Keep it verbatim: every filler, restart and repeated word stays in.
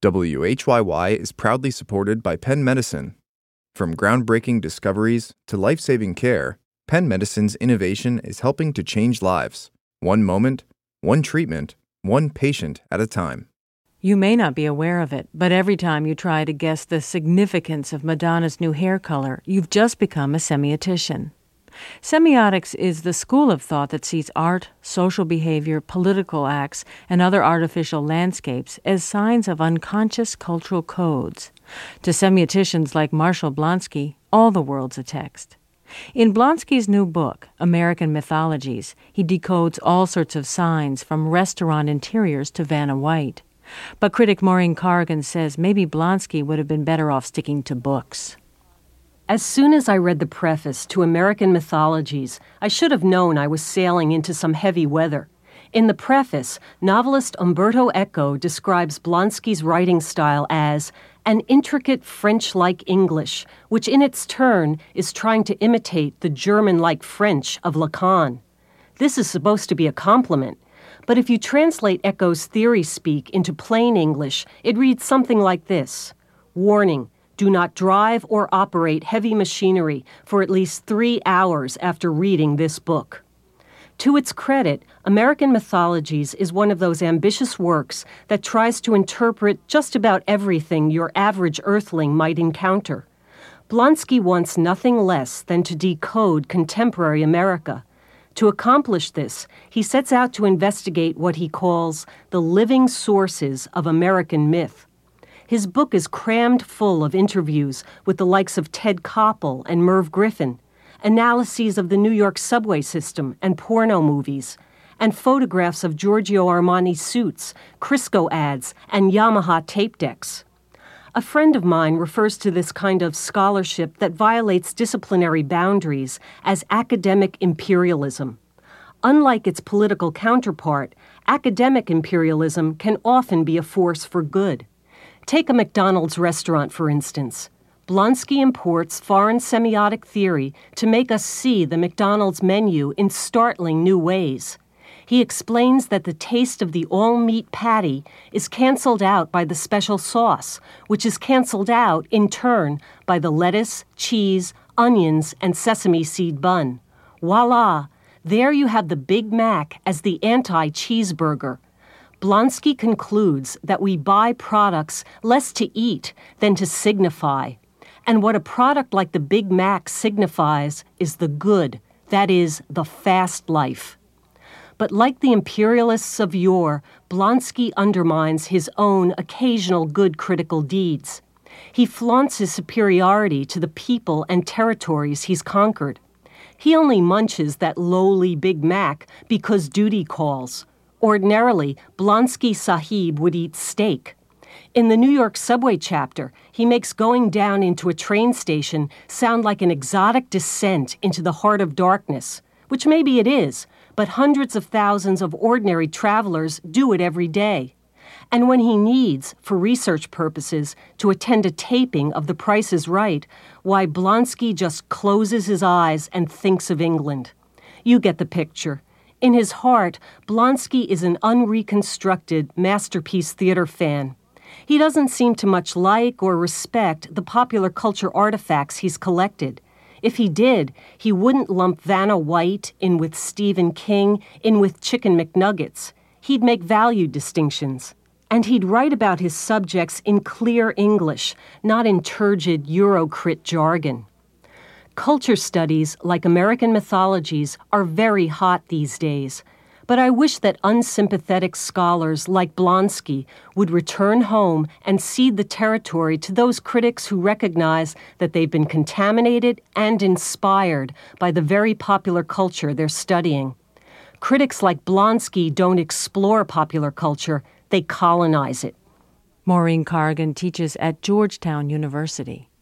W H Y Y is proudly supported by Penn Medicine. From groundbreaking discoveries to life-saving care, Penn Medicine's innovation is helping to change lives, one moment, one treatment, one patient at a time. You may not be aware of it, but every time you try to guess the significance of Madonna's new hair color, you've just become a semiotician. Semiotics is the school of thought that sees art, social behavior, political acts, and other artificial landscapes as signs of unconscious cultural codes. To semioticians like Marshall Blonsky, all the world's a text. In Blonsky's new book, American Mythologies, he decodes all sorts of signs from restaurant interiors to Vanna White. But critic Maureen Corrigan says maybe Blonsky would have been better off sticking to books. As soon as I read the preface to American Mythologies, I should have known I was sailing into some heavy weather. In the preface, novelist Umberto Eco describes Blonsky's writing style as an intricate French-like English, which in its turn is trying to imitate the German-like French of Lacan. This is supposed to be a compliment, but if you translate Eco's theory speak into plain English, it reads something like this. Warning. Do not drive or operate heavy machinery for at least three hours after reading this book. To its credit, American Mythologies is one of those ambitious works that tries to interpret just about everything your average earthling might encounter. Blonsky wants nothing less than to decode contemporary America. To accomplish this, he sets out to investigate what he calls the living sources of American myth. His book is crammed full of interviews with the likes of Ted Koppel and Merv Griffin, analyses of the New York subway system and porno movies, and photographs of Giorgio Armani suits, Crisco ads, and Yamaha tape decks. A friend of mine refers to this kind of scholarship that violates disciplinary boundaries as academic imperialism. Unlike its political counterpart, academic imperialism can often be a force for good. Take a McDonald's restaurant, for instance. Blonsky imports foreign semiotic theory to make us see the McDonald's menu in startling new ways. He explains that the taste of the all-meat patty is canceled out by the special sauce, which is canceled out, in turn, by the lettuce, cheese, onions, and sesame seed bun. Voila! There you have the Big Mac as the anti-cheeseburger. Blonsky concludes that we buy products less to eat than to signify. And what a product like the Big Mac signifies is the good, that is, the fast life. But like the imperialists of yore, Blonsky undermines his own occasional good critical deeds. He flaunts his superiority to the people and territories he's conquered. He only munches that lowly Big Mac because duty calls. Ordinarily, Blonsky Sahib would eat steak. In the New York subway chapter, he makes going down into a train station sound like an exotic descent into the heart of darkness, which maybe it is, but hundreds of thousands of ordinary travelers do it every day. And when he needs, for research purposes, to attend a taping of The Price is Right, why, Blonsky just closes his eyes and thinks of England. You get the picture. In his heart, Blonsky is an unreconstructed masterpiece theater fan. He doesn't seem to much like or respect the popular culture artifacts he's collected. If he did, he wouldn't lump Vanna White in with Stephen King, in with Chicken McNuggets. He'd make value distinctions. And he'd write about his subjects in clear English, not in turgid Eurocrit jargon. Culture studies, like American Mythologies, are very hot these days. But I wish that unsympathetic scholars like Blonsky would return home and cede the territory to those critics who recognize that they've been contaminated and inspired by the very popular culture they're studying. Critics like Blonsky don't explore popular culture, they colonize it. Maureen Corrigan teaches at Georgetown University.